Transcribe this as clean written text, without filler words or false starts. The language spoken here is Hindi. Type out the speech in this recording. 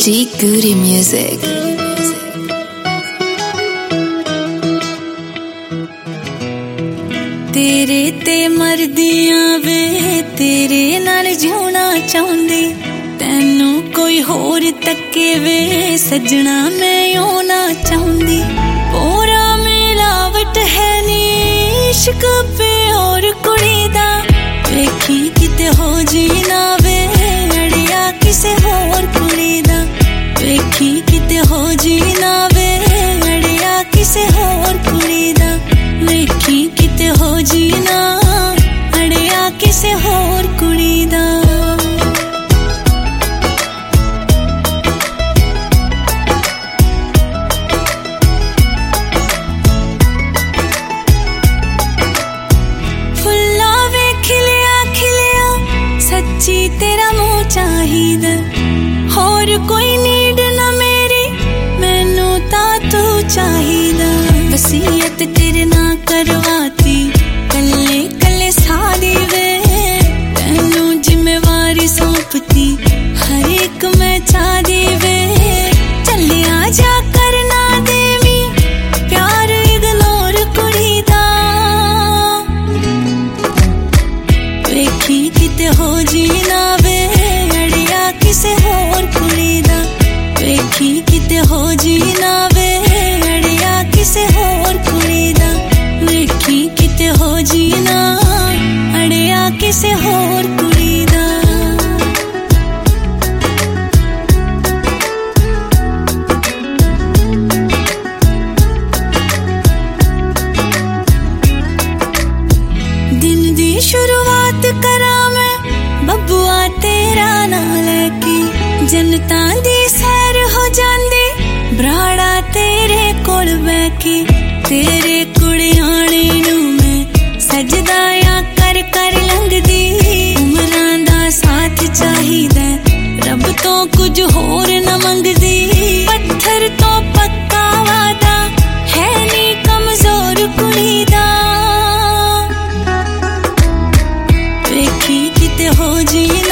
G Goody Music. तेरे ते मरदियां वे तेरे नाल जीना चाहुंदी, तैनू कोई होर तके वे सजना मैं होना चाहुंदी। पूरा मिलावट है नी इश्क पे और कुड़ी दा, वेखी किते हो जीना वे अड़िया किसे होर कुड़ी दा, वेखी किते हो जीना वे अड़िया किसे होर कुड़ी दा, वेखी किते हो जीना अड़िया किसे होर कुड़ी दा। फुल्ला वे खिलिया खिलिया सच्ची तेरा मुँह चाहिदा, होर कोई नीड ना मेरी मैनू ता तू चाहिदा। वसीयत तेरे ना करवाती कल्ले कल्ले सारी वे, तैनू जिम्मेवारी सौंपती हर एक मैं चाहदी वे। चले आ जा करना देवी प्यार इग्नोर कुड़ी दा, वेखी किते हो जीना वे अड़िया किसे होर कुड़ी दा, वेखी किते हो जीना वे अड़िया किसे होर कुड़ी दा, वेखी किते हो जीना अड़िया किसे होर कुड़ी दा। दिन दी शुरुआत करा मैं बब्बुआ तेरा ना लेके, जनता दी सैर हो जांदी ब्राड़ा तेरे कोल बैके। तेरे कुड़ियाने नू मैं सजदा या कर कर लंघदी, उमरां दा साथ चाहिदा रब तो कुछ होर न मंगदी। पत्थर तो पक्का वादा है नी कमजोर कुड़ी दा, वेखी किते हो जीना